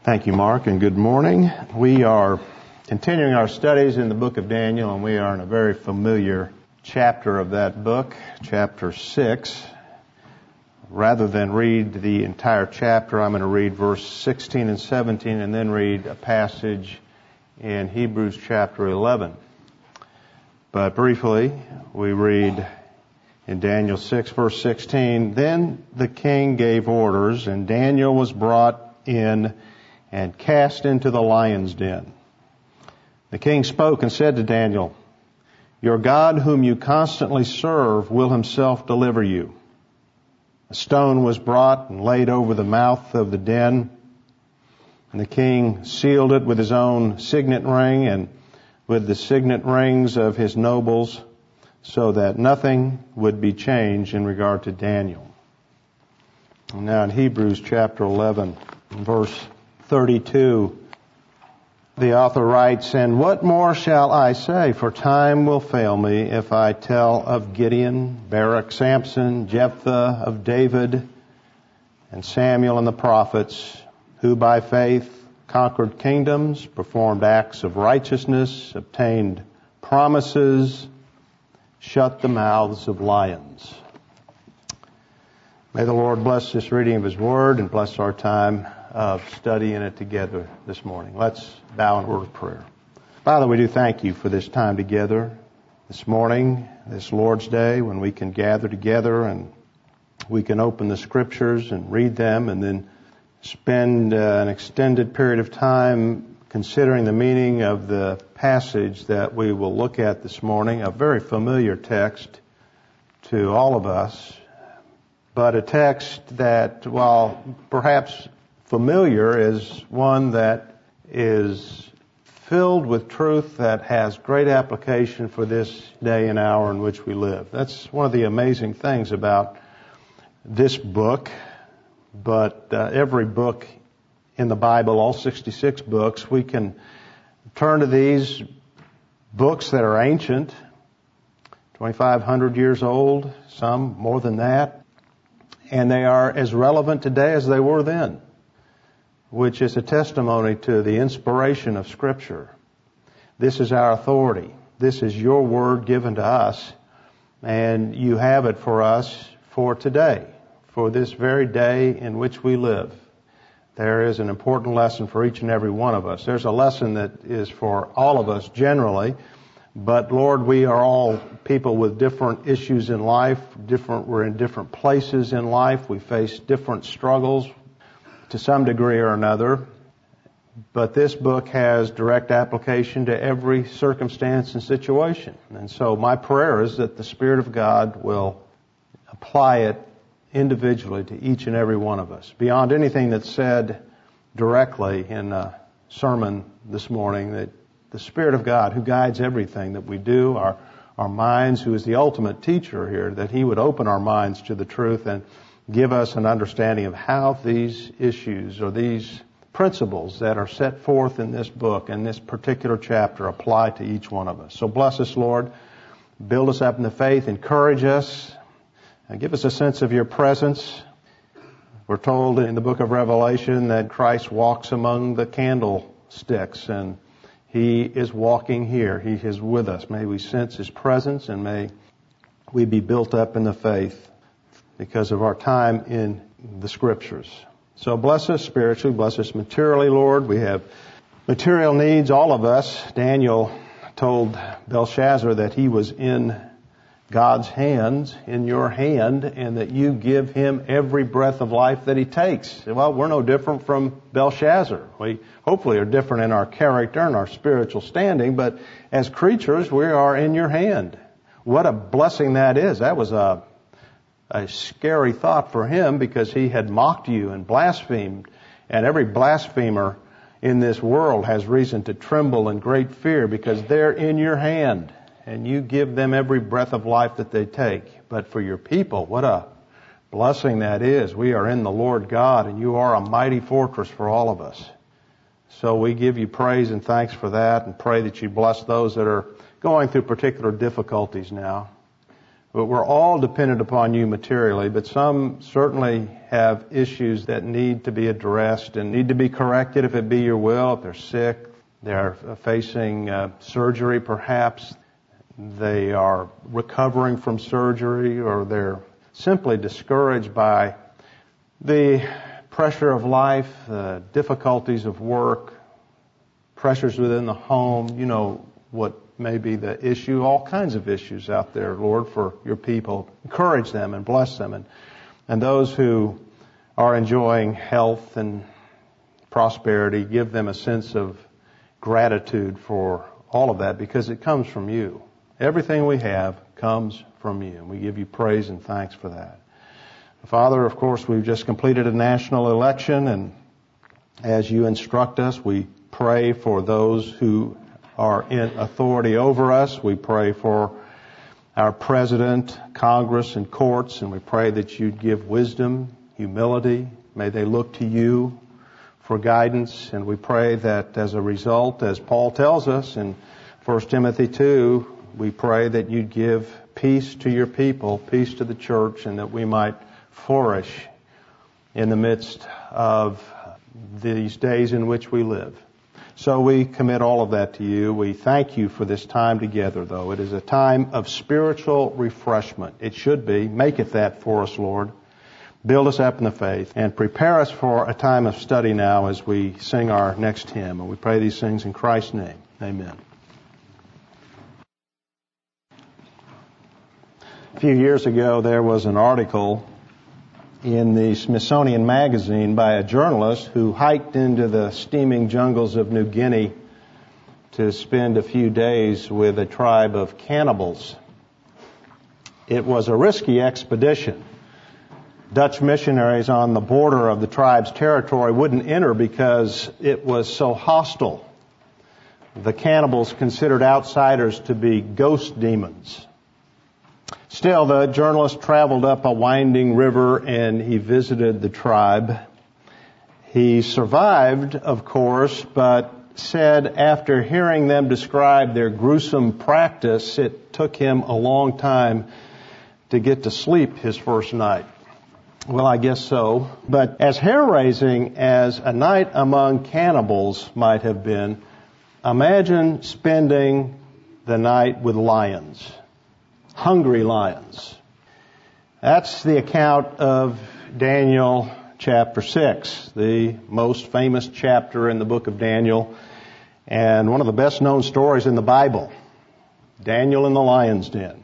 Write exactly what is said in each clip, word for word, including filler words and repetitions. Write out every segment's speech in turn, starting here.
Thank you, Mark, and good morning. We are continuing our studies in the book of Daniel, and we are in a very familiar chapter of that book, chapter six. Rather than read the entire chapter, I'm going to read verse sixteen and seventeen and then read a passage in Hebrews chapter eleven. But briefly, we read in Daniel six, verse sixteen, "Then the king gave orders, and Daniel was brought in and cast into the lion's den. The king spoke and said to Daniel, 'Your God whom you constantly serve will himself deliver you.' A stone was brought and laid over the mouth of the den, and the king sealed it with his own signet ring and with the signet rings of his nobles, so that nothing would be changed in regard to Daniel." And now in Hebrews chapter eleven, verse thirty-two, the author writes, "And what more shall I say? For time will fail me if I tell of Gideon, Barak, Samson, Jephthah, of David, and Samuel and the prophets, who by faith conquered kingdoms, performed acts of righteousness, obtained promises, shut the mouths of lions." May the Lord bless this reading of His Word and bless our time of studying it together this morning. Let's bow in a word of prayer. Father, we do thank You for this time together this morning, this Lord's Day, when we can gather together and we can open the Scriptures and read them and then spend uh, an extended period of time considering the meaning of the passage that we will look at this morning, a very familiar text to all of us, but a text that, while perhaps familiar, is one that is filled with truth that has great application for this day and hour in which we live. That's one of the amazing things about this book, but uh, every book in the Bible, all sixty-six books, we can turn to these books that are ancient, twenty-five hundred years old, some more than that, and they are as relevant today as they were then, which is a testimony to the inspiration of Scripture. This is our authority. This is Your Word given to us, and You have it for us for today, for this very day in which we live. There is an important lesson for each and every one of us. There's a lesson that is for all of us generally, but Lord, we are all people with different issues in life, different, we're in different places in life, we face different struggles to some degree or another, but this book has direct application to every circumstance and situation. And so my prayer is that the Spirit of God will apply it individually to each and every one of us, beyond anything that's said directly in a sermon this morning, that the Spirit of God, who guides everything that we do, our, our minds, who is the ultimate teacher here, that He would open our minds to the truth and give us an understanding of how these issues or these principles that are set forth in this book and this particular chapter apply to each one of us. So bless us, Lord. Build us up in the faith. Encourage us. And give us a sense of Your presence. We're told in the book of Revelation that Christ walks among the candlesticks, and He is walking here. He is with us. May we sense His presence, and may we be built up in the faith because of our time in the Scriptures. So bless us spiritually, bless us materially, Lord. We have material needs, all of us. Daniel told Belshazzar that he was in God's hands, in Your hand, and that You give him every breath of life that he takes. Well, we're no different from Belshazzar. We hopefully are different in our character and our spiritual standing, but as creatures, we are in Your hand. What a blessing that is. That was a A scary thought for him, because he had mocked You and blasphemed. And every blasphemer in this world has reason to tremble in great fear, because they're in Your hand and You give them every breath of life that they take. But for Your people, what a blessing that is. We are in the Lord God, and You are a mighty fortress for all of us. So we give You praise and thanks for that, and pray that You bless those that are going through particular difficulties now. But we're all dependent upon you materially, but some certainly have issues that need to be addressed and need to be corrected if it be your will. If they're sick, they're facing uh, surgery perhaps, they are recovering from surgery, or they're simply discouraged by the pressure of life, the difficulties of work, pressures within the home, you know what may be the issue, all kinds of issues out there, Lord, for your people. Encourage them and bless them. And, and those who are enjoying health and prosperity, give them a sense of gratitude for all of that, because it comes from you. Everything we have comes from you, and we give you praise and thanks for that. Father, of course, we've just completed a national election, and as you instruct us, we pray for those who are in authority over us. We pray for our president, Congress, and courts, and we pray that you'd give wisdom, humility. May they look to you for guidance, and we pray that as a result, as Paul tells us in First Timothy two, we pray that you'd give peace to your people, peace to the church, and that we might flourish in the midst of these days in which we live. So we commit all of that to you. We thank you for this time together, though. It is a time of spiritual refreshment. It should be. Make it that for us, Lord. Build us up in the faith and prepare us for a time of study now as we sing our next hymn. And we pray these things in Christ's name. Amen. A few years ago, there was an article in the Smithsonian Magazine by a journalist who hiked into the steaming jungles of New Guinea to spend a few days with a tribe of cannibals. It was a risky expedition. Dutch missionaries on the border of the tribe's territory wouldn't enter because it was so hostile. The cannibals considered outsiders to be ghost demons. Still, the journalist traveled up a winding river and he visited the tribe. He survived, of course, but said after hearing them describe their gruesome practice, it took him a long time to get to sleep his first night. Well, I guess so. But as hair-raising as a night among cannibals might have been, imagine spending the night with lions. Hungry lions. That's the account of Daniel chapter six, the most famous chapter in the book of Daniel, and one of the best known stories in the Bible. Daniel in the lion's den.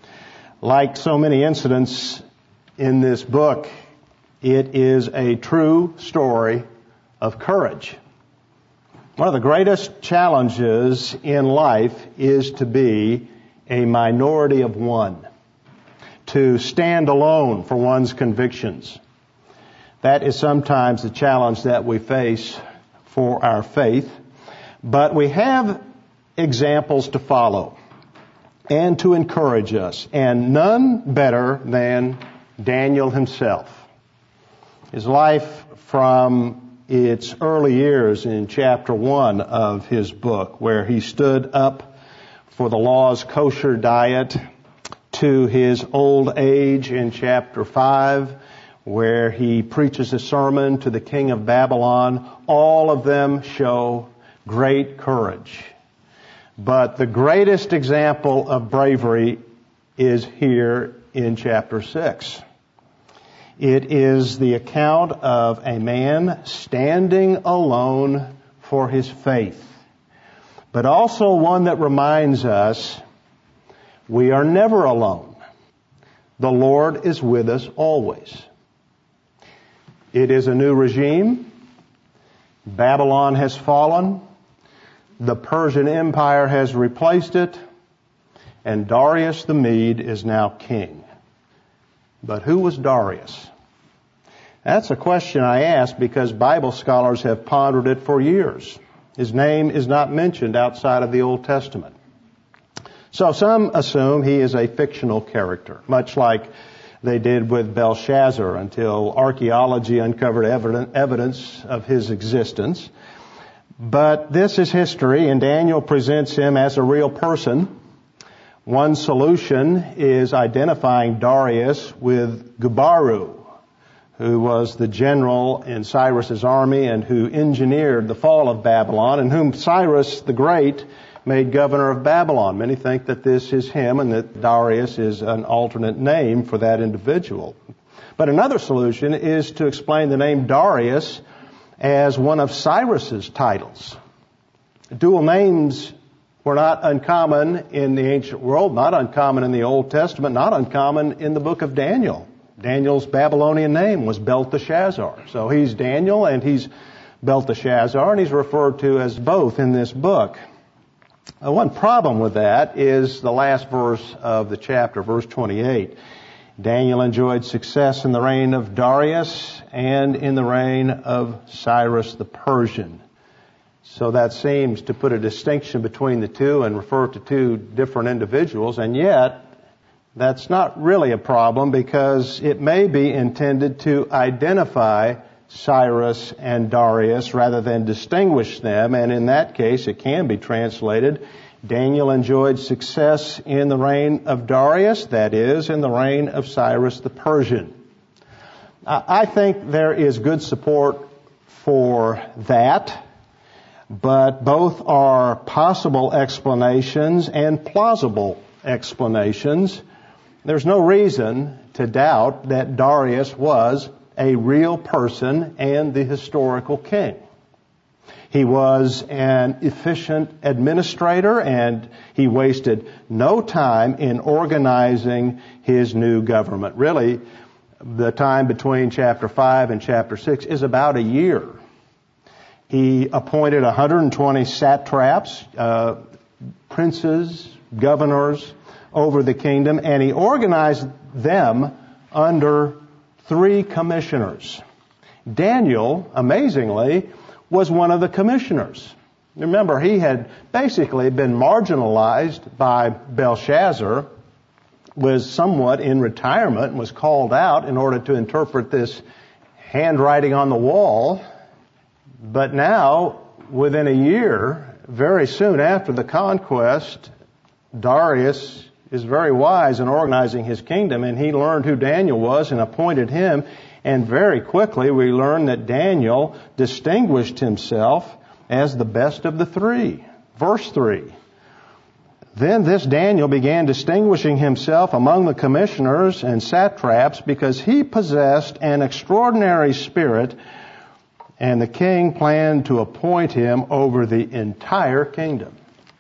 Like so many incidents in this book, it is a true story of courage. One of the greatest challenges in life is to be a minority of one, to stand alone for one's convictions. That is sometimes the challenge that we face for our faith. But we have examples to follow and to encourage us, and none better than Daniel himself. His life from its early years in chapter one of his book, where he stood up for the law's kosher diet, to his old age in chapter five, where he preaches a sermon to the king of Babylon. All of them show great courage. But the greatest example of bravery is here in chapter six. It is the account of a man standing alone for his faith, but also one that reminds us we are never alone. The Lord is with us always. It is a new regime. Babylon has fallen. The Persian Empire has replaced it. And Darius the Mede is now king. But who was Darius? That's a question I ask because Bible scholars have pondered it for years. His name is not mentioned outside of the Old Testament. So some assume he is a fictional character, much like they did with Belshazzar until archaeology uncovered evidence of his existence. But this is history, and Daniel presents him as a real person, One solution is identifying Darius with Gubaru, who was the general in Cyrus's army and who engineered the fall of Babylon, and whom Cyrus the Great made governor of Babylon. Many think that this is him and that Darius is an alternate name for that individual. But another solution is to explain the name Darius as one of Cyrus's titles. Dual names were not uncommon in the ancient world, not uncommon in the Old Testament, not uncommon in the book of Daniel. Daniel's Babylonian name was Belteshazzar. So he's Daniel and he's Belteshazzar, and he's referred to as both in this book. Uh, one problem with that is the last verse of the chapter, verse twenty-eight. Daniel enjoyed success in the reign of Darius and in the reign of Cyrus the Persian. So that seems to put a distinction between the two and refer to two different individuals, and yet that's not really a problem because it may be intended to identify Cyrus and Darius rather than distinguish them, and in that case it can be translated, Daniel enjoyed success in the reign of Darius, that is, in the reign of Cyrus the Persian. I think there is good support for that, but both are possible explanations and plausible explanations. There's no reason to doubt that Darius was a real person and the historical king. He was an efficient administrator, and he wasted no time in organizing his new government. Really, the time between chapter five and chapter six is about a year. He appointed one hundred twenty satraps, uh, princes, governors over the kingdom, and he organized them under three commissioners. Daniel, amazingly, was one of the commissioners. Remember, he had basically been marginalized by Belshazzar, was somewhat in retirement, and was called out in order to interpret this handwriting on the wall. But now, within a year, very soon after the conquest, Darius is very wise in organizing his kingdom, and he learned who Daniel was and appointed him. And very quickly we learn that Daniel distinguished himself as the best of the three. Verse three. Then this Daniel began distinguishing himself among the commissioners and satraps because he possessed an extraordinary spirit, and the king planned to appoint him over the entire kingdom.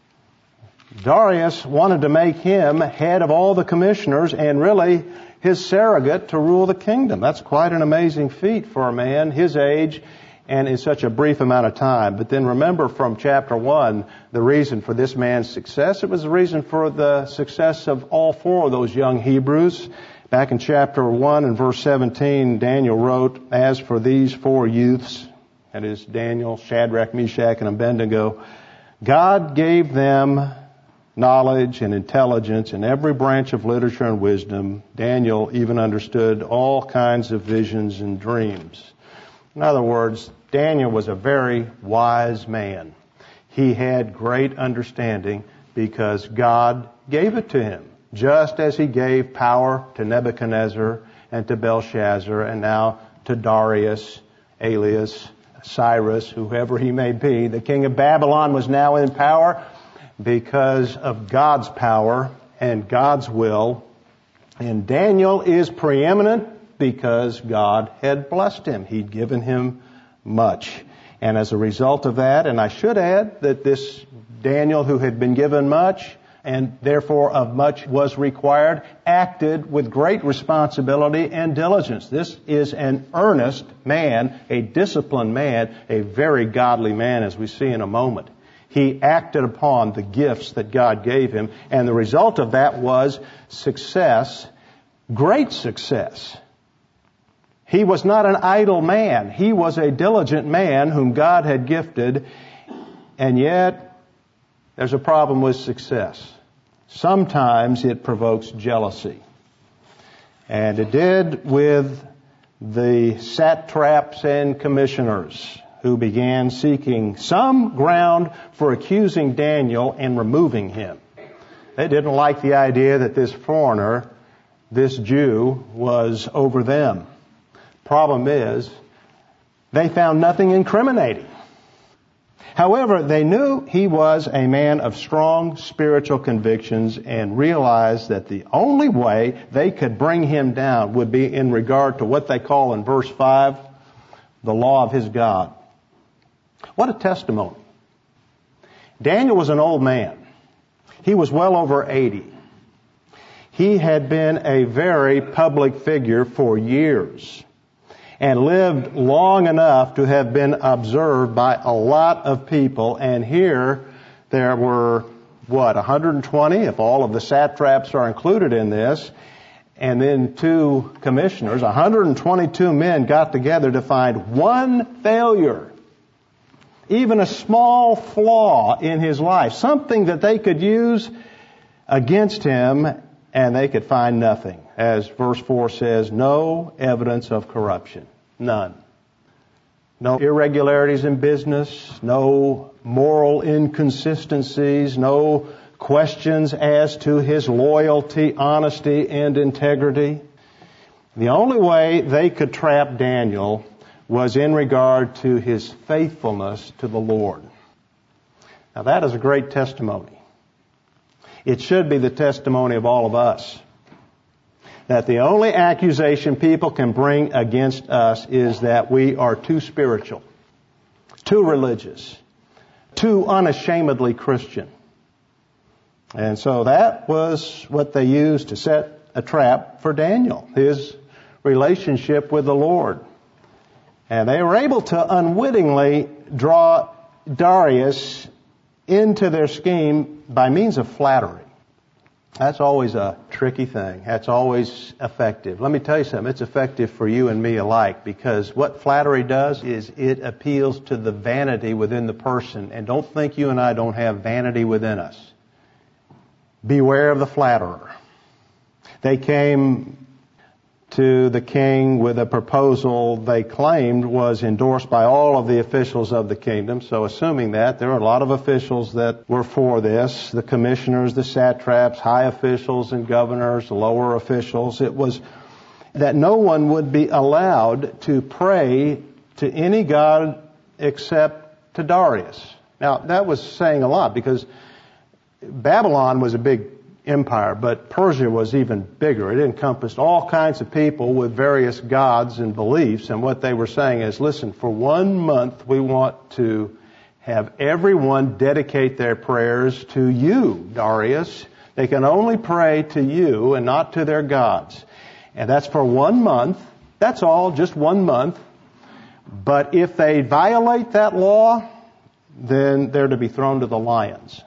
Darius wanted to make him head of all the commissioners and really his surrogate to rule the kingdom. That's quite an amazing feat for a man his age and in such a brief amount of time. But then remember from chapter one, the reason for this man's success. It was the reason for the success of all four of those young Hebrews. Back in chapter one and verse seventeen, Daniel wrote, "As for these four youths," that is Daniel, Shadrach, Meshach, and Abednego, "God gave them knowledge and intelligence in every branch of literature and wisdom. Daniel even understood all kinds of visions and dreams." In other words, Daniel was a very wise man. He had great understanding because God gave it to him, just as he gave power to Nebuchadnezzar and to Belshazzar and now to Darius, alias Cyrus, whoever he may be. The king of Babylon was now in power because of God's power and God's will. And Daniel is preeminent because God had blessed him. He'd given him much. And as a result of that, and I should add that this Daniel, who had been given much and therefore of much was required, acted with great responsibility and diligence. This is an earnest man, a disciplined man, a very godly man, as we see in a moment. He acted upon the gifts that God gave him, and the result of that was success, great success. He was not an idle man. He was a diligent man whom God had gifted, and yet there's a problem with success. Sometimes it provokes jealousy. And it did with the satraps and commissioners, who began seeking some ground for accusing Daniel and removing him. They didn't like the idea that this foreigner, this Jew, was over them. Problem is, they found nothing incriminating. However, they knew he was a man of strong spiritual convictions and realized that the only way they could bring him down would be in regard to what they call in verse five, the law of his God. What a testimony. Daniel was an old man. He was well over eighty. He had been a very public figure for years and lived long enough to have been observed by a lot of people. And here there were, what, one hundred twenty, if all of the satraps are included in this, and then two commissioners. one hundred twenty-two men got together to find one failure, even a small flaw in his life, something that they could use against him, and they could find nothing. As verse four says, no evidence of corruption. None. No irregularities in business, no moral inconsistencies, no questions as to his loyalty, honesty, and integrity. The only way they could trap Daniel was in regard to his faithfulness to the Lord. Now that is a great testimony. It should be the testimony of all of us. That the only accusation people can bring against us is that we are too spiritual, too religious, too unashamedly Christian. And so that was what they used to set a trap for Daniel, his relationship with the Lord. And they were able to unwittingly draw Darius into their scheme by means of flattery. That's always a tricky thing. That's always effective. Let me tell you something. It's effective for you and me alike, because what flattery does is it appeals to the vanity within the person. And don't think you and I don't have vanity within us. Beware of the flatterer. They came to the king with a proposal they claimed was endorsed by all of the officials of the kingdom. So assuming that, there are a lot of officials that were for this, the commissioners, the satraps, high officials and governors, lower officials. It was that no one would be allowed to pray to any god except to Darius. Now, that was saying a lot, because Babylon was a big empire, but Persia was even bigger. It encompassed all kinds of people with various gods and beliefs, and what they were saying is, listen, for one month we want to have everyone dedicate their prayers to you, Darius. They can only pray to you and not to their gods. And that's for one month. That's all, just one month. But if they violate that law, then they're to be thrown to the lions.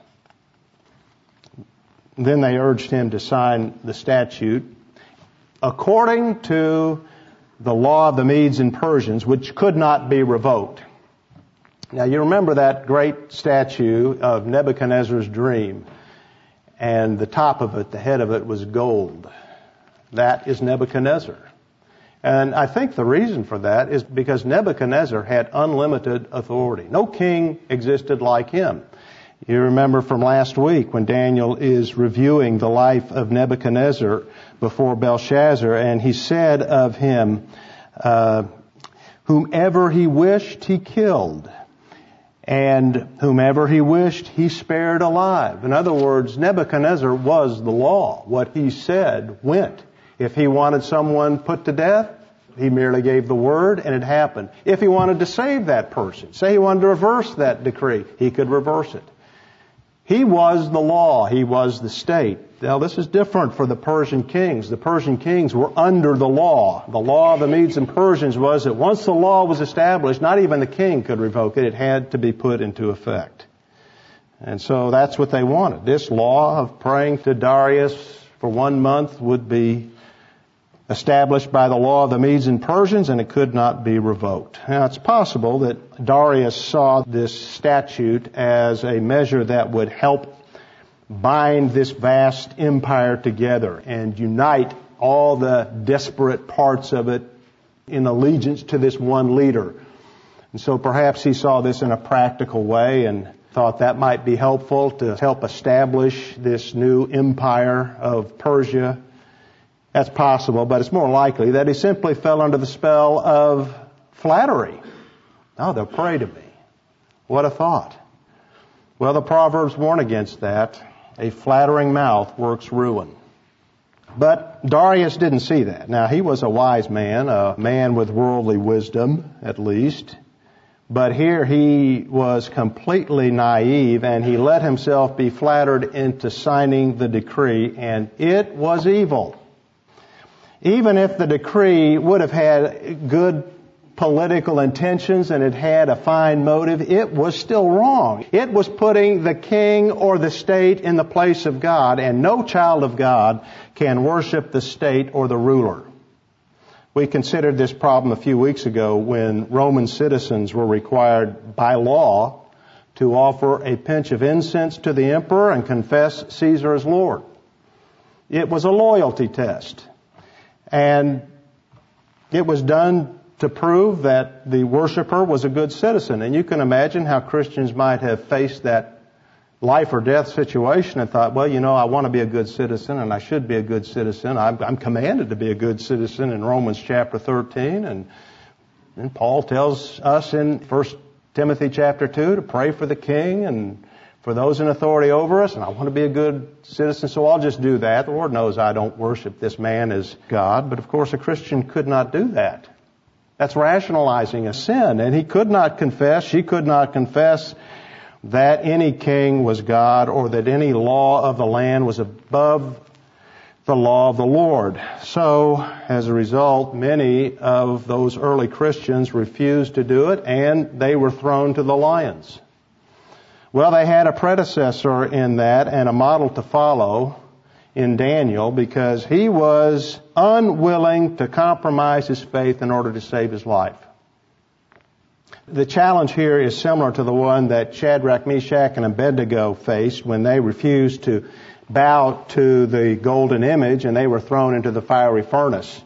Then they urged him to sign the statute according to the law of the Medes and Persians, which could not be revoked. Now you remember that great statue of Nebuchadnezzar's dream, and the top of it, the head of it, was gold. That is Nebuchadnezzar. And I think the reason for that is because Nebuchadnezzar had unlimited authority. No king existed like him. You remember from last week when Daniel is reviewing the life of Nebuchadnezzar before Belshazzar, and he said of him, uh, whomever he wished, he killed, and whomever he wished, he spared alive. In other words, Nebuchadnezzar was the law. What he said went. If he wanted someone put to death, he merely gave the word and it happened. If he wanted to save that person, say he wanted to reverse that decree, he could reverse it. He was the law. He was the state. Now, this is different for the Persian kings. The Persian kings were under the law. The law of the Medes and Persians was that once the law was established, not even the king could revoke it. It had to be put into effect. And so that's what they wanted. This law of praying to Darius for one month would be established by the law of the Medes and Persians, and it could not be revoked. Now, it's possible that Darius saw this statute as a measure that would help bind this vast empire together and unite all the disparate parts of it in allegiance to this one leader. And so perhaps he saw this in a practical way, and thought that might be helpful to help establish this new empire of Persia. That's possible, but it's more likely that he simply fell under the spell of flattery. Oh, they'll pray to me. What a thought. Well, the Proverbs warn against that. A flattering mouth works ruin. But Darius didn't see that. Now, he was a wise man, a man with worldly wisdom, at least. But here he was completely naive, and he let himself be flattered into signing the decree, and it was evil. Even if the decree would have had good political intentions and it had a fine motive, it was still wrong. It was putting the king or the state in the place of God, and no child of God can worship the state or the ruler. We considered this problem a few weeks ago when Roman citizens were required by law to offer a pinch of incense to the emperor and confess Caesar as Lord. It was a loyalty test. And it was done to prove that the worshiper was a good citizen. And you can imagine how Christians might have faced that life or death situation and thought, well, you know, I want to be a good citizen and I should be a good citizen. I'm, I'm commanded to be a good citizen in Romans chapter thirteen. And, and Paul tells us in First Timothy chapter two to pray for the king and for those in authority over us. And I want to be a good citizen, so I'll just do that. The Lord knows I don't worship this man as God. But of course, a Christian could not do that. That's rationalizing a sin. And he could not confess, she could not confess that any king was God or that any law of the land was above the law of the Lord. So, as a result, many of those early Christians refused to do it, and they were thrown to the lions. Well, they had a predecessor in that and a model to follow in Daniel, because he was unwilling to compromise his faith in order to save his life. The challenge here is similar to the one that Shadrach, Meshach, and Abednego faced when they refused to bow to the golden image and they were thrown into the fiery furnace.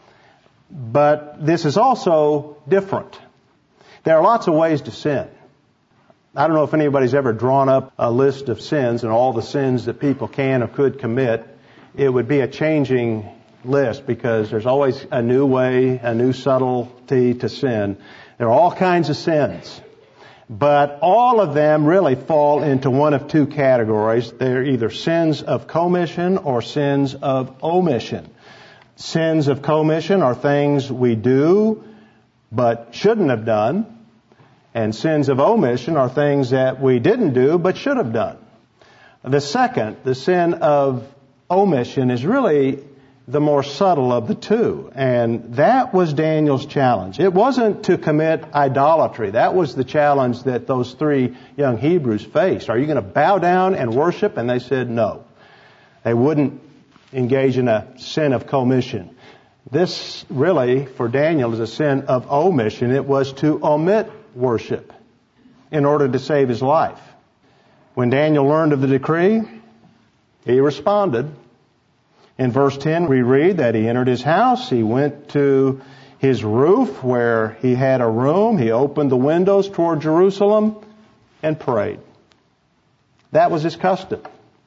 But this is also different. There are lots of ways to sin. I don't know if anybody's ever drawn up a list of sins and all the sins that people can or could commit. It would be a changing list because there's always a new way, a new subtlety to sin. There are all kinds of sins. But all of them really fall into one of two categories. They're either sins of commission or sins of omission. Sins of commission are things we do but shouldn't have done. And sins of omission are things that we didn't do but should have done. The second, the sin of omission, is really the more subtle of the two. And that was Daniel's challenge. It wasn't to commit idolatry. That was the challenge that those three young Hebrews faced. Are you going to bow down and worship? And they said no. They wouldn't engage in a sin of commission. This really, for Daniel, is a sin of omission. It was to omit worship in order to save his life. When Daniel learned of the decree, he responded. In verse ten, we read that he entered his house. He went to his roof where he had a room. He opened the windows toward Jerusalem and prayed. That was his custom.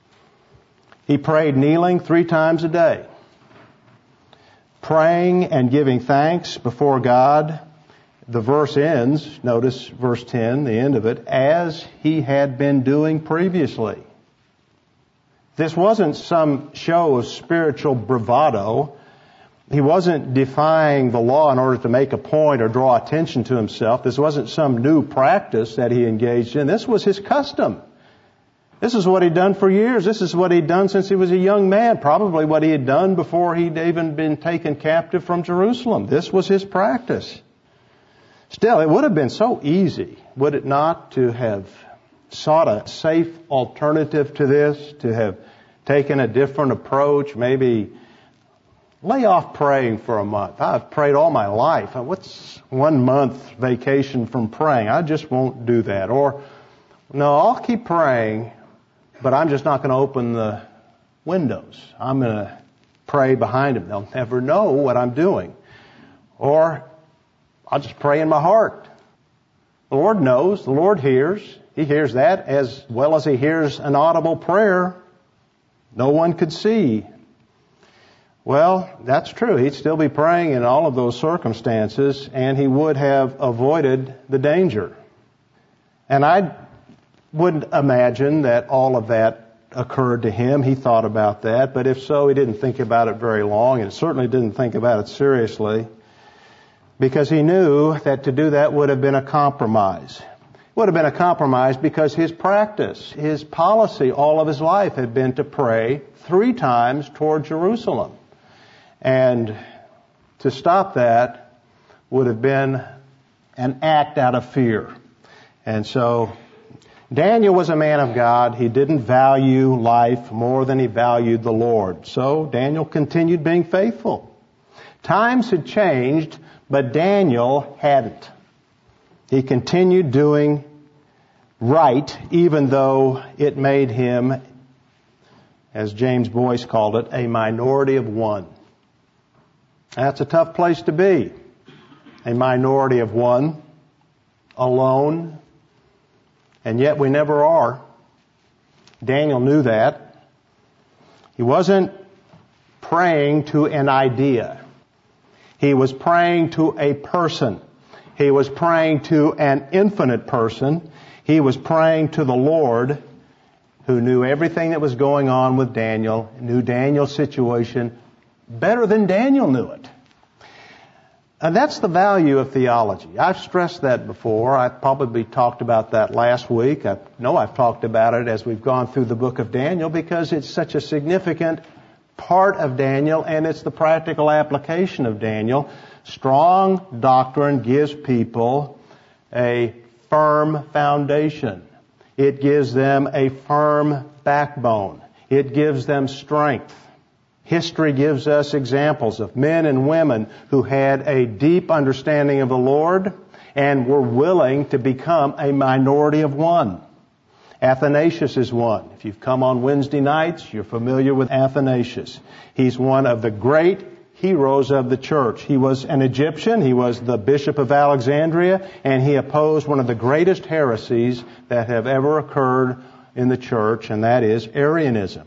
He prayed kneeling three times a day, praying and giving thanks before God. The verse ends, notice verse ten, the end of it, as he had been doing previously. This wasn't some show of spiritual bravado. He wasn't defying the law in order to make a point or draw attention to himself. This wasn't some new practice that he engaged in. This was his custom. This is what he'd done for years. This is what he'd done since he was a young man, probably what he had done before he'd even been taken captive from Jerusalem. This was his practice. Still, it would have been so easy, would it not, to have sought a safe alternative to this, to have taken a different approach, maybe lay off praying for a month. I've prayed all my life. What's one month vacation from praying? I just won't do that. Or, no, I'll keep praying, but I'm just not going to open the windows. I'm going to pray behind them. They'll never know what I'm doing. Or, I'll just pray in my heart. The Lord knows. The Lord hears. He hears that as well as he hears an audible prayer. No one could see. Well, that's true. He'd still be praying in all of those circumstances, and he would have avoided the danger. And I wouldn't imagine that all of that occurred to him. He thought about that, but if so, he didn't think about it very long, and certainly didn't think about it seriously, because he knew that to do that would have been a compromise. It would have been a compromise because his practice, his policy all of his life had been to pray three times toward Jerusalem. And to stop that would have been an act out of fear. And so Daniel was a man of God. He didn't value life more than he valued the Lord. So Daniel continued being faithful. Times had changed, but Daniel hadn't. He continued doing right, even though it made him, as James Boyce called it, a minority of one. That's a tough place to be. A minority of one, alone, and yet we never are. Daniel knew that. He wasn't praying to an idea. He was praying to a person. He was praying to an infinite person. He was praying to the Lord, who knew everything that was going on with Daniel, knew Daniel's situation better than Daniel knew it. And that's the value of theology. I've stressed that before. I've probably talked about that last week. I know I've talked about it as we've gone through the book of Daniel because it's such a significant part of Daniel, and it's the practical application of Daniel. Strong doctrine gives people a firm foundation. It gives them a firm backbone. It gives them strength. History gives us examples of men and women who had a deep understanding of the Lord and were willing to become a minority of one. Athanasius is one. If you've come on Wednesday nights, you're familiar with Athanasius. He's one of the great heroes of the church. He was an Egyptian. He was the Bishop of Alexandria, and he opposed one of the greatest heresies that have ever occurred in the church, and that is Arianism.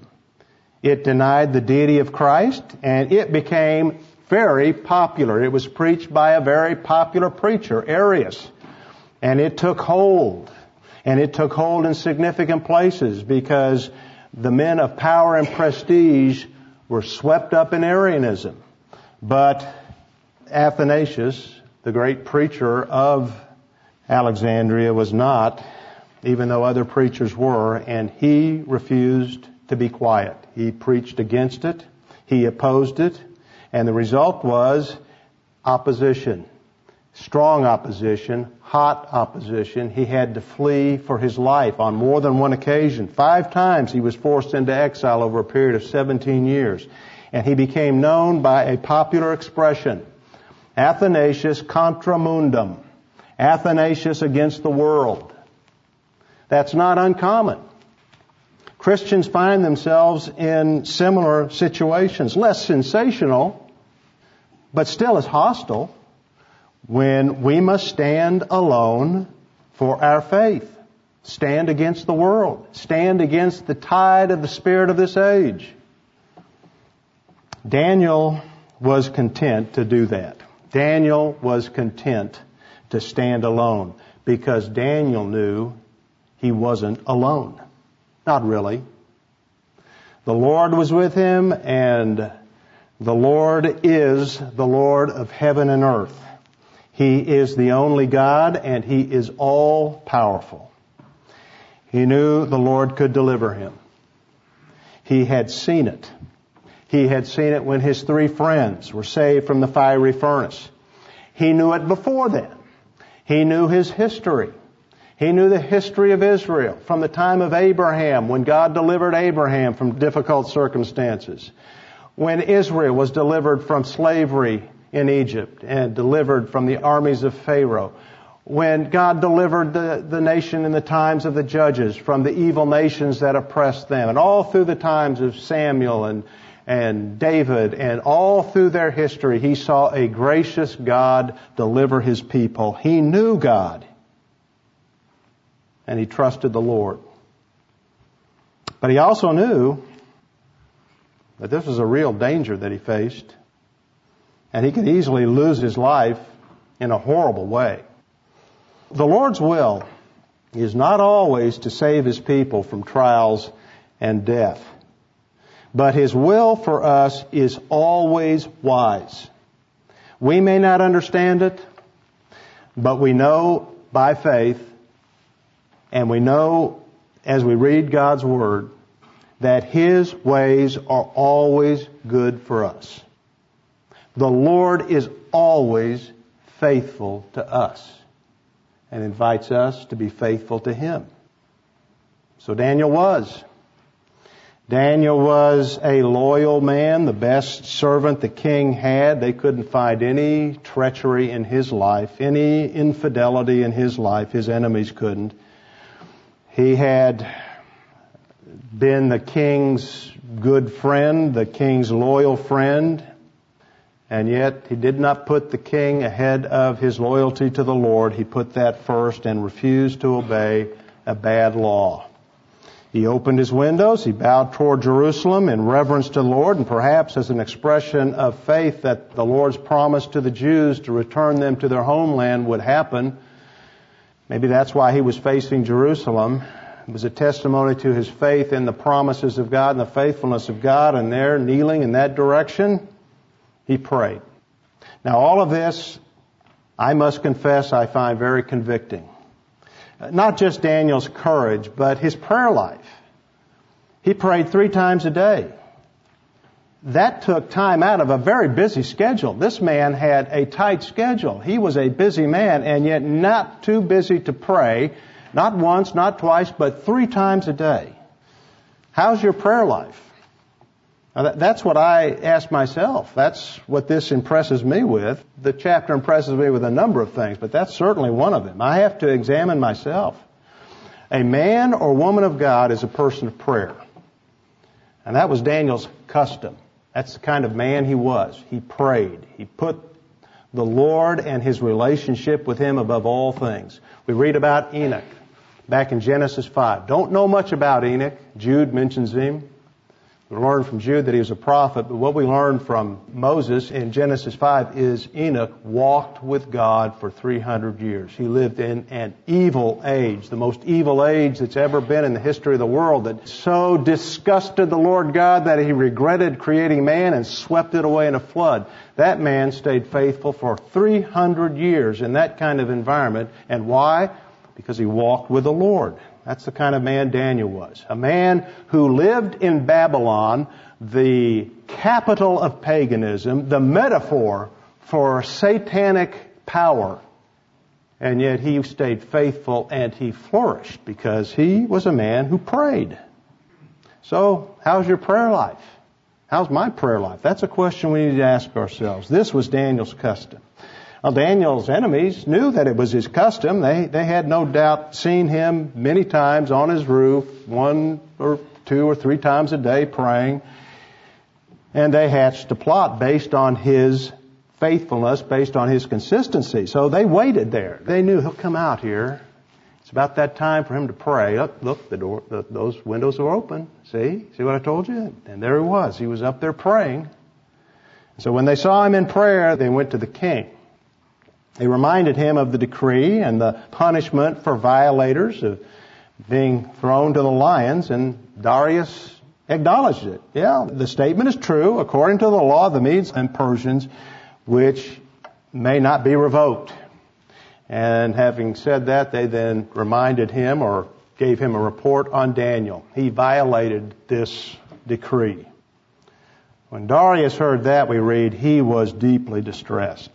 It denied the deity of Christ, and it became very popular. It was preached by a very popular preacher, Arius, and it took hold. And it took hold in significant places because the men of power and prestige were swept up in Arianism. But Athanasius, the great preacher of Alexandria, was not, even though other preachers were, and he refused to be quiet. He preached against it. He opposed it. And the result was opposition. Strong opposition, hot opposition. He had to flee for his life on more than one occasion. Five times he was forced into exile over a period of seventeen years. And he became known by a popular expression, Athanasius contra mundum. Athanasius against the world. That's not uncommon. Christians find themselves in similar situations, less sensational, but still as hostile, when we must stand alone for our faith. Stand against the world. Stand against the tide of the spirit of this age. Daniel was content to do that. Daniel was content to stand alone because Daniel knew he wasn't alone. Not really. The Lord was with him, and the Lord is the Lord of heaven and earth. He is the only God, and He is all powerful. He knew the Lord could deliver him. He had seen it. He had seen it when his three friends were saved from the fiery furnace. He knew it before then. He knew his history. He knew the history of Israel from the time of Abraham, when God delivered Abraham from difficult circumstances. When Israel was delivered from slavery in Egypt and delivered from the armies of Pharaoh. When God delivered the, the nation in the times of the judges from the evil nations that oppressed them. And all through the times of Samuel and, and David and all through their history, he saw a gracious God deliver His people. He knew God. and he trusted the Lord. But he also knew that this was a real danger that he faced, and he could easily lose his life in a horrible way. The Lord's will is not always to save His people from trials and death, but His will for us is always wise. We may not understand it, but we know by faith, and we know as we read God's Word, that His ways are always good for us. The Lord is always faithful to us and invites us to be faithful to Him. So Daniel was. Daniel was a loyal man, the best servant the king had. They couldn't find any treachery in his life, any infidelity in his life. His enemies couldn't. He had been the king's good friend, the king's loyal friend, and yet he did not put the king ahead of his loyalty to the Lord. He put that first and refused to obey a bad law. He opened his windows, he bowed toward Jerusalem in reverence to the Lord, and perhaps as an expression of faith that the Lord's promise to the Jews to return them to their homeland would happen. Maybe that's why he was facing Jerusalem. It was a testimony to his faith in the promises of God and the faithfulness of God, and there, kneeling in that direction, he prayed. Now, all of this, I must confess, I find very convicting. Not just Daniel's courage, but his prayer life. He prayed three times a day. That took time out of a very busy schedule. This man had a tight schedule. He was a busy man, and yet not too busy to pray. Not once, not twice, but three times a day. How's your prayer life? Now, that's what I ask myself. That's what this impresses me with. The chapter impresses me with a number of things, but that's certainly one of them. I have to examine myself. A man or woman of God is a person of prayer. And that was Daniel's custom. That's the kind of man he was. He prayed. He put the Lord and his relationship with Him above all things. We read about Enoch back in Genesis five. Don't know much about Enoch. Jude mentions him. We learn from Jude that he was a prophet, but what we learn from Moses in Genesis five is Enoch walked with God for three hundred years. He lived in an evil age, the most evil age that's ever been in the history of the world, that so disgusted the Lord God that He regretted creating man and swept it away in a flood. That man stayed faithful for three hundred years in that kind of environment. And why? Because he walked with the Lord. That's the kind of man Daniel was. A man who lived in Babylon, the capital of paganism, the metaphor for satanic power. And yet he stayed faithful and he flourished because he was a man who prayed. So, how's your prayer life? How's my prayer life? That's a question we need to ask ourselves. This was Daniel's custom. Well, Daniel's enemies knew that it was his custom. They they had no doubt seen him many times on his roof, one or two or three times a day praying. And they hatched a plot based on his faithfulness, based on his consistency. So they waited there. They knew he'll come out here. It's about that time for him to pray. Look, look the door, the, those windows are open. See? See what I told you? And there he was. He was up there praying. So when they saw him in prayer, they went to the king. They reminded him of the decree and the punishment for violators of being thrown to the lions, and Darius acknowledged it. Yeah, the statement is true according to the law of the Medes and Persians, which may not be revoked. And having said that, they then reminded him or gave him a report on Daniel. He violated this decree. When Darius heard that, we read, he was deeply distressed.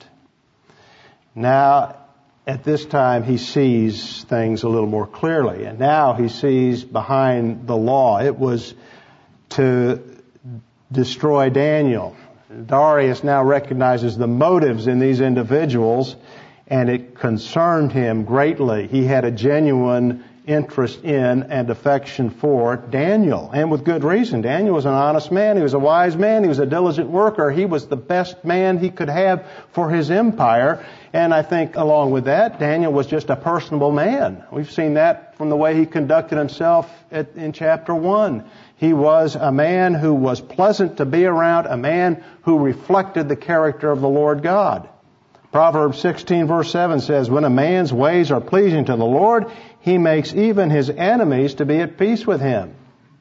Now, at this time, he sees things a little more clearly. And now he sees behind the law. It was to destroy Daniel. Darius now recognizes the motives in these individuals, and it concerned him greatly. He had a genuine interest in and affection for Daniel, and with good reason. Daniel was an honest man. He was a wise man. He was a diligent worker. He was the best man he could have for his empire. And I think along with that, Daniel was just a personable man. We've seen that from the way he conducted himself at, in chapter one. He was a man who was pleasant to be around, a man who reflected the character of the Lord God. Proverbs sixteen verse seven says, when a man's ways are pleasing to the Lord, he makes even his enemies to be at peace with him.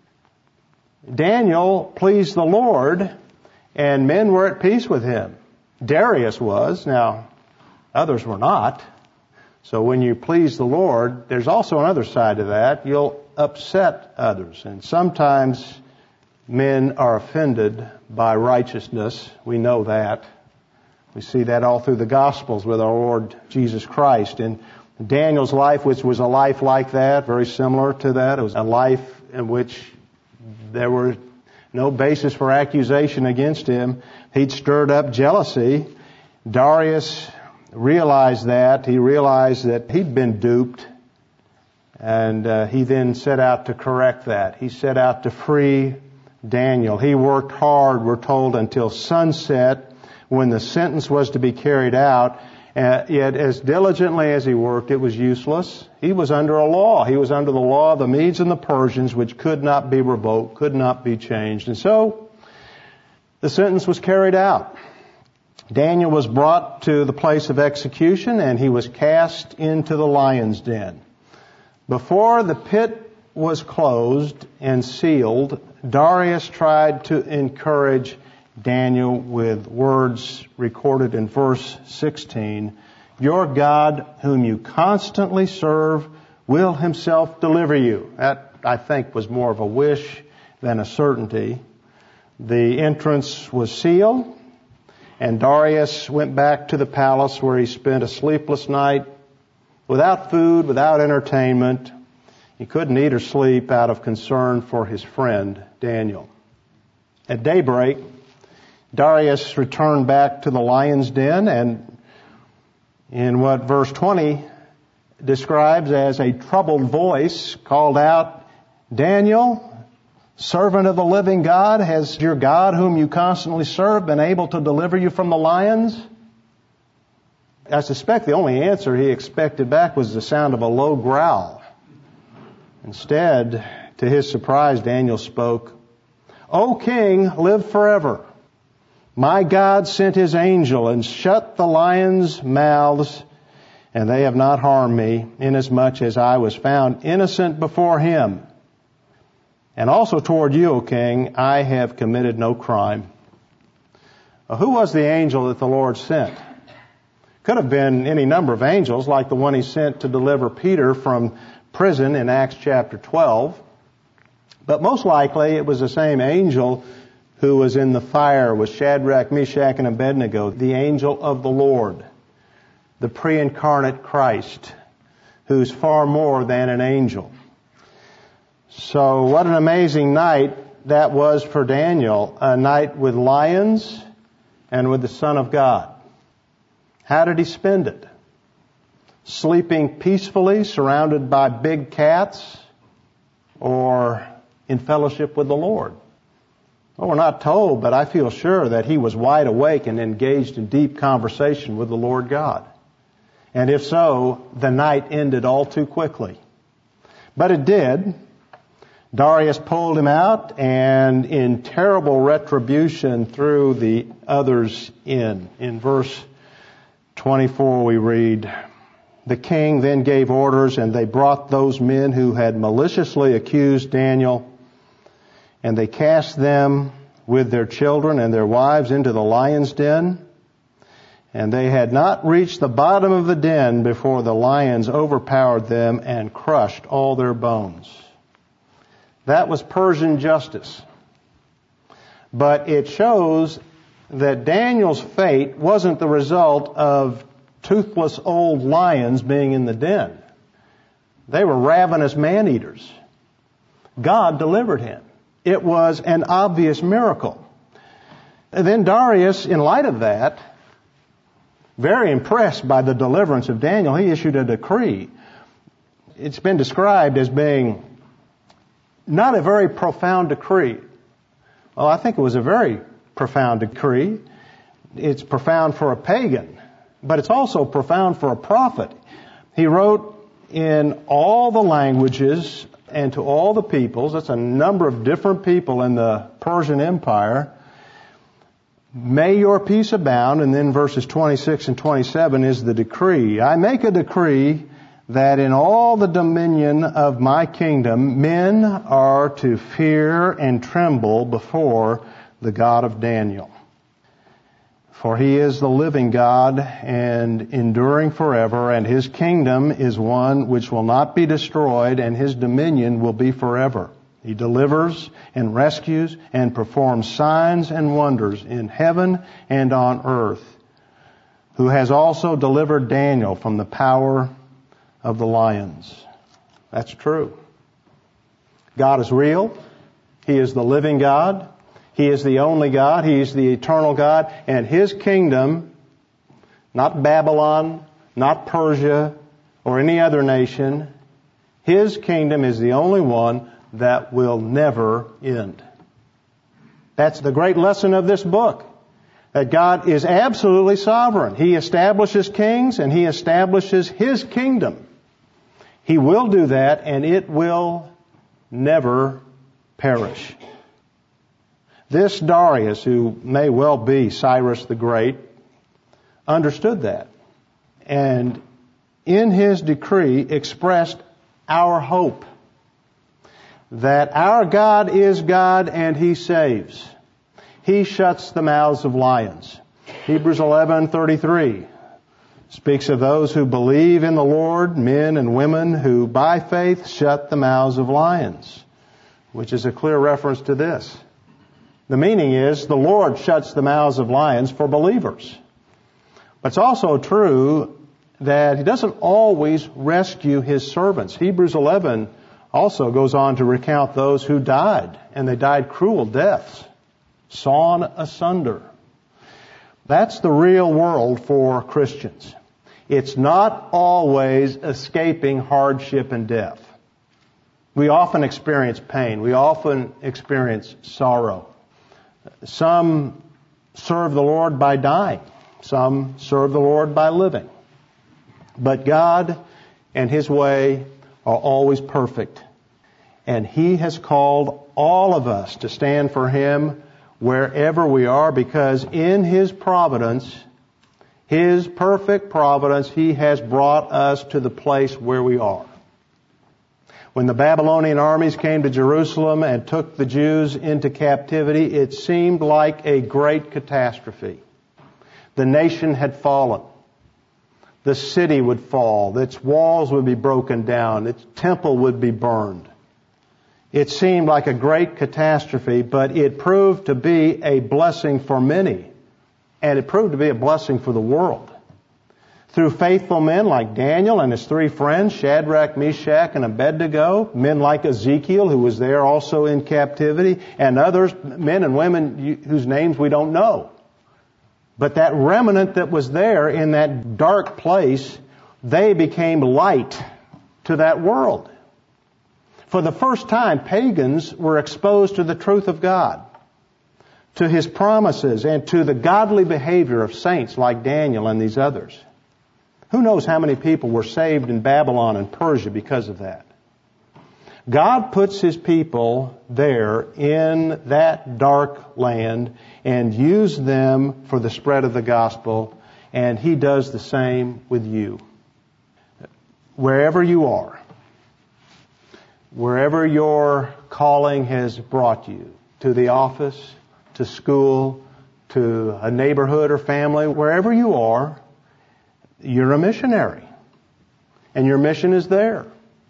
Daniel pleased the Lord, and men were at peace with him. Darius was. Now, others were not. So when you please the Lord, there's also another side to that. You'll upset others. And sometimes men are offended by righteousness. We know that. We see that all through the Gospels with our Lord Jesus Christ. And Daniel's life, which was a life like that, very similar to that. It was a life in which there were no basis for accusation against him. He'd stirred up jealousy. Darius realized that. He realized that he'd been duped. And uh, he then set out to correct that. He set out to free Daniel. He worked hard, we're told, until sunset, when the sentence was to be carried out. Uh, yet as diligently as he worked, it was useless. He was under a law. He was under the law of the Medes and the Persians, which could not be revoked, could not be changed. And so the sentence was carried out. Daniel was brought to the place of execution, and he was cast into the lion's den. Before the pit was closed and sealed, Darius tried to encourage Daniel with words recorded in verse sixteen. Your God, whom you constantly serve, will himself deliver you. That, I think, was more of a wish than a certainty. The entrance was sealed, and Darius went back to the palace where he spent a sleepless night without food, without entertainment. He couldn't eat or sleep out of concern for his friend Daniel. At daybreak, Darius returned back to the lion's den, and in what verse twenty describes as a troubled voice called out, Daniel, servant of the living God, has your God whom you constantly serve been able to deliver you from the lions? I suspect the only answer he expected back was the sound of a low growl. Instead, to his surprise, Daniel spoke, O king, live forever. My God sent his angel and shut the lions' mouths, and they have not harmed me, inasmuch as I was found innocent before him. And also toward you, O king, I have committed no crime. Well, who was the angel that the Lord sent? Could have been any number of angels, like the one he sent to deliver Peter from prison in Acts chapter twelve. But most likely it was the same angel who was in the fire with Shadrach, Meshach, and Abednego, the angel of the Lord, the pre-incarnate Christ, who's far more than an angel. So what an amazing night that was for Daniel, a night with lions and with the Son of God. How did he spend it? Sleeping peacefully, surrounded by big cats, or in fellowship with the Lord? Well, we're not told, but I feel sure that he was wide awake and engaged in deep conversation with the Lord God. And if so, the night ended all too quickly. But it did. Darius pulled him out, and in terrible retribution threw the others in. In verse twenty-four we read, the king then gave orders, and they brought those men who had maliciously accused Daniel, and they cast them with their children and their wives into the lion's den. And they had not reached the bottom of the den before the lions overpowered them and crushed all their bones. That was Persian justice. But it shows that Daniel's fate wasn't the result of toothless old lions being in the den. They were ravenous man-eaters. God delivered him. It was an obvious miracle. And then Darius, in light of that, very impressed by the deliverance of Daniel, he issued a decree. it's been described as being not a very profound decree. Well, I think it was a very profound decree. It's profound for a pagan, but it's also profound for a prophet. He wrote in all the languages and to all the peoples. That's a number of different people in the Persian Empire. May your peace abound. And then verses twenty-six and twenty-seven is the decree. I make a decree that in all the dominion of my kingdom, men are to fear and tremble before the God of Daniel. For he is the living God and enduring forever, and his kingdom is one which will not be destroyed, and his dominion will be forever. He delivers and rescues and performs signs and wonders in heaven and on earth, who has also delivered Daniel from the power of the lions. That's true. God is real. He is the living God. He is the only God. He is the eternal God. And his kingdom, not Babylon, not Persia, or any other nation, his kingdom is the only one that will never end. That's the great lesson of this book. That God is absolutely sovereign. He establishes kings and he establishes his kingdom. He will do that, and it will never perish. This Darius, who may well be Cyrus the Great, understood that, and in his decree expressed our hope that our God is God and he saves. He shuts the mouths of lions. Hebrews eleven thirty-three speaks of those who believe in the Lord, men and women who by faith shut the mouths of lions, which is a clear reference to this. The meaning is the Lord shuts the mouths of lions for believers. But it's also true that he doesn't always rescue his servants. Hebrews eleven also goes on to recount those who died, and they died cruel deaths, sawn asunder. That's the real world for Christians. It's not always escaping hardship and death. We often experience pain. We often experience sorrow. Some serve the Lord by dying. Some serve the Lord by living. But God and his way are always perfect. And he has called all of us to stand for him wherever we are, because in his providence, his perfect providence, he has brought us to the place where we are. When the Babylonian armies came to Jerusalem and took the Jews into captivity, it seemed like a great catastrophe. The nation had fallen. The city would fall. Its walls would be broken down. Its temple would be burned. It seemed like a great catastrophe, but it proved to be a blessing for many. And it proved to be a blessing for the world. Through faithful men like Daniel and his three friends, Shadrach, Meshach, and Abednego, men like Ezekiel, who was there also in captivity, and others, men and women whose names we don't know. But that remnant that was there in that dark place, they became light to that world. For the first time, pagans were exposed to the truth of God, to his promises, and to the godly behavior of saints like Daniel and these others. Who knows how many people were saved in Babylon and Persia because of that? God puts his people there in that dark land and uses them for the spread of the gospel, and he does the same with you. Wherever you are, wherever your calling has brought you, to the office, to school, to a neighborhood or family, wherever you are, you're a missionary. And your mission is there.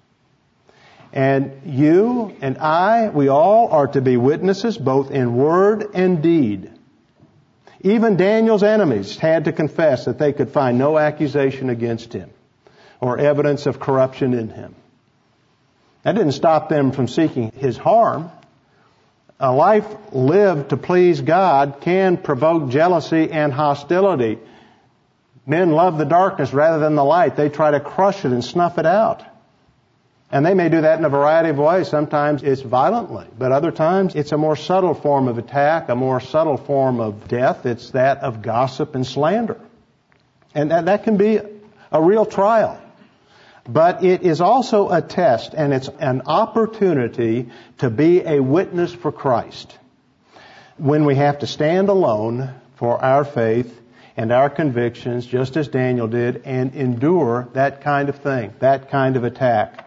And you and I, we all are to be witnesses both in word and deed. Even Daniel's enemies had to confess that they could find no accusation against him or evidence of corruption in him. That didn't stop them from seeking his harm. A life lived to please God can provoke jealousy and hostility. Men love the darkness rather than the light. They try to crush it and snuff it out. And they may do that in a variety of ways. Sometimes it's violently, but other times it's a more subtle form of attack, a more subtle form of death. It's that of gossip and slander. And that, that can be a real trial. But it is also a test, and it's an opportunity to be a witness for Christ. When we have to stand alone for our faith and our convictions, just as Daniel did, and endure that kind of thing, that kind of attack.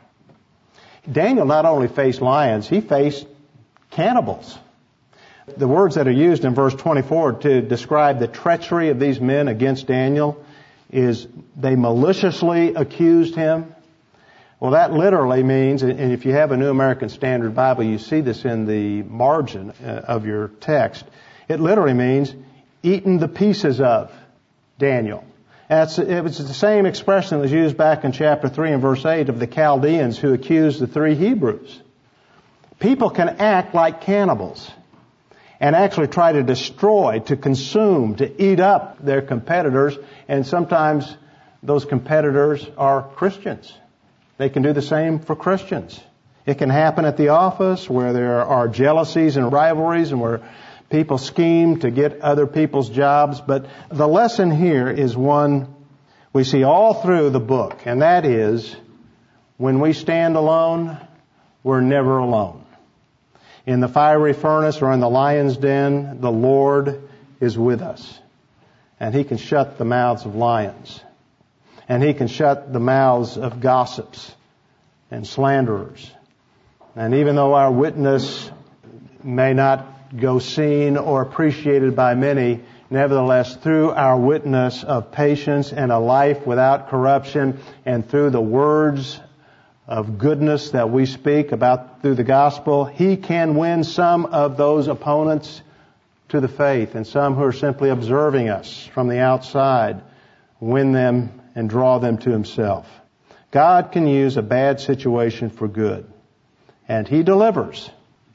Daniel not only faced lions, he faced cannibals. The words that are used in verse twenty-four to describe the treachery of these men against Daniel is they maliciously accused him. Well, that literally means, and if you have a New American Standard Bible, you see this in the margin of your text, it literally means eaten the pieces of Daniel. That's, it was the same expression that was used back in chapter three and verse eight of the Chaldeans who accused the three Hebrews. People can act like cannibals and actually try to destroy, to consume, to eat up their competitors, and sometimes those competitors are Christians. They can do the same for Christians. It can happen at the office where there are jealousies and rivalries and where people scheme to get other people's jobs. But the lesson here is one we see all through the book, and that is when we stand alone, we're never alone. In the fiery furnace or in the lion's den, the Lord is with us. And He can shut the mouths of lions. And He can shut the mouths of gossips and slanderers. And even though our witness may not go seen or appreciated by many, nevertheless, through our witness of patience and a life without corruption, and through the words of goodness that we speak about through the gospel, He can win some of those opponents to the faith, and some who are simply observing us from the outside, win them and draw them to Himself. God can use a bad situation for good, and He delivers.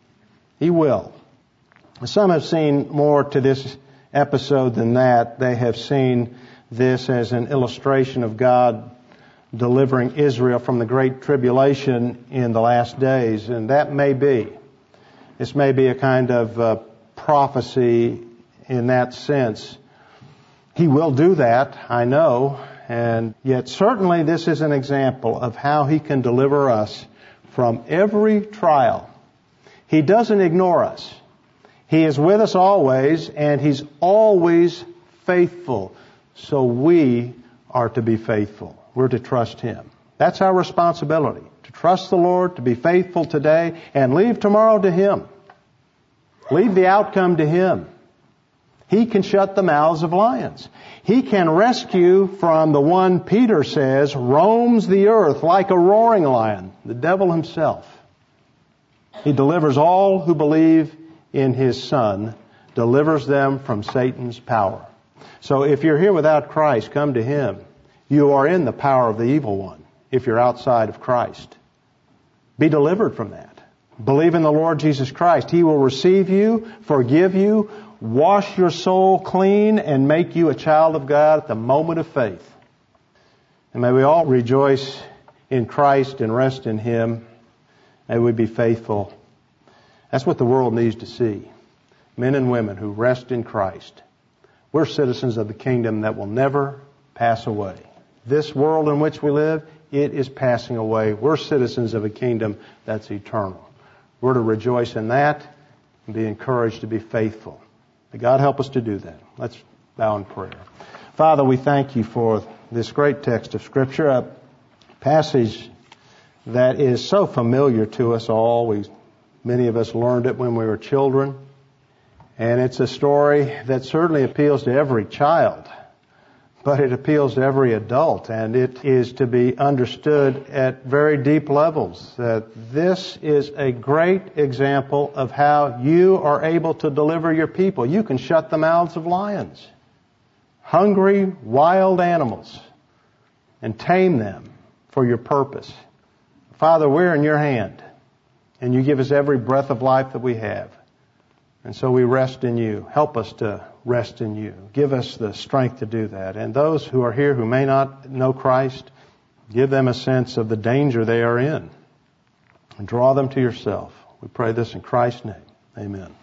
He will. Some have seen more to this episode than that. They have seen this as an illustration of God delivering Israel from the great tribulation in the last days, and that may be. This may be a kind of uh, prophecy in that sense. He will do that, I know, and yet certainly this is an example of how He can deliver us from every trial. He doesn't ignore us. He is with us always, and He's always faithful. So we are to be faithful. We're to trust Him. That's our responsibility, to trust the Lord, to be faithful today, and leave tomorrow to Him. Leave the outcome to Him. He can shut the mouths of lions. He can rescue from the one Peter says roams the earth like a roaring lion, the devil himself. He delivers all who believe in His Son, delivers them from Satan's power. So if you're here without Christ, come to Him. You are in the power of the evil one if you're outside of Christ. Be delivered from that. Believe in the Lord Jesus Christ. He will receive you, forgive you, wash your soul clean, and make you a child of God at the moment of faith. And may we all rejoice in Christ and rest in Him. May we be faithful. That's what the world needs to see. Men and women who rest in Christ. We're citizens of the kingdom that will never pass away. This world in which we live, it is passing away. We're citizens of a kingdom that's eternal. We're to rejoice in that and be encouraged to be faithful. May God help us to do that. Let's bow in prayer. Father, we thank You for this great text of Scripture, a passage that is so familiar to us all. We, many of us learned it when we were children. And it's a story that certainly appeals to every child, but it appeals to every adult, and it is to be understood at very deep levels that this is a great example of how You are able to deliver Your people. You can shut the mouths of lions, hungry, wild animals, and tame them for Your purpose. Father, we're in Your hand, and You give us every breath of life that we have. And so we rest in You. Help us to rest in You. Give us the strength to do that. And those who are here who may not know Christ, give them a sense of the danger they are in. and draw them to yourself. We pray this in Christ's name. Amen.